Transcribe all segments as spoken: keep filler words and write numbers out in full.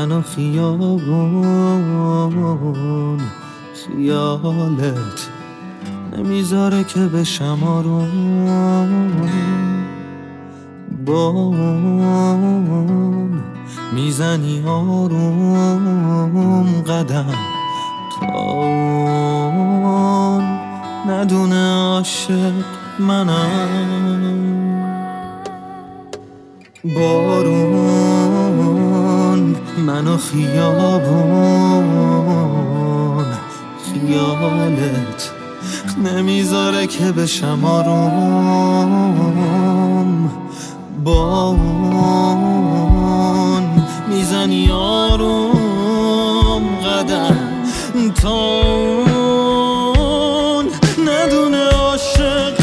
من و خیابون خیالت نمیذاره که بشم آروم. بارون میزنی آروم قدم تا اون ندونه عاشق منم. بارون منو خیابون خیالت نمیذاره که بشم آروم. بارون میزنی آروم قدم تا اون ندونه عاشق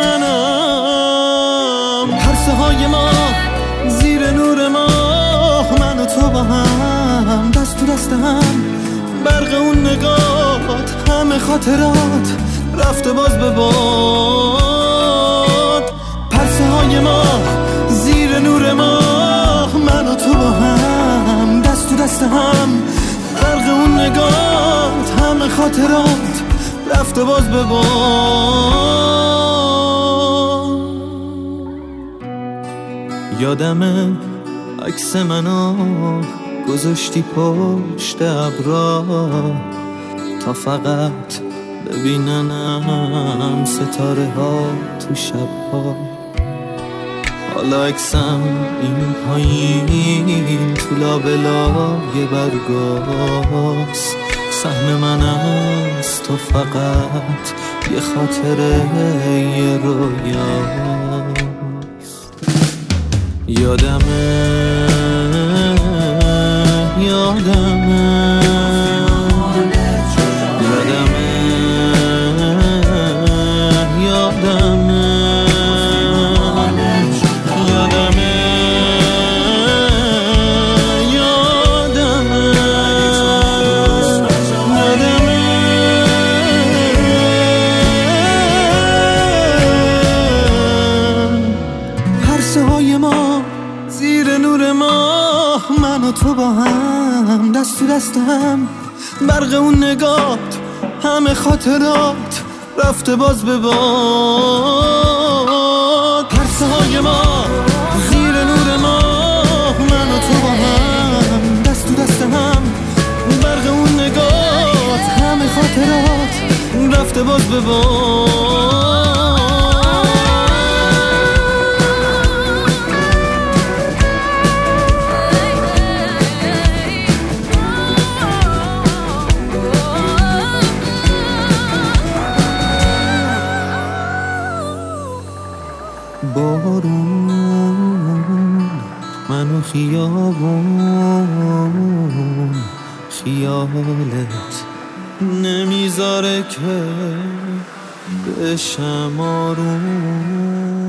منم. پرسه های ما زیر نور ماه، من و تو با هم دست تو دست هم، برق اون نگات همه خاطرات رفته باز به باد. پرسه های ما زیر نور ماه، من و تو با هم دست تو دست هم، برق اون نگات همه خاطرات رفته باز به باد. یادمه عکس منو گذاشتی پشت ابرا تا فقط ببیننم ستاره ها تو شب‌ها. حالا عکسم این پایین تو لابلای برگاست، سهم من است تو فقط یه خاطره یه رویاست. یادمه یادمه تو با هم دست تو دست هم، برق اون نگات همه خاطرات رفته باز به باد. پرسه های ما زیر نور ماه، من و تو با هم دست تو دست هم، برق اون نگات همه خاطرات رفته باز به باد. بارون منو خیابون خیالت نمیذاره که بشم آروم.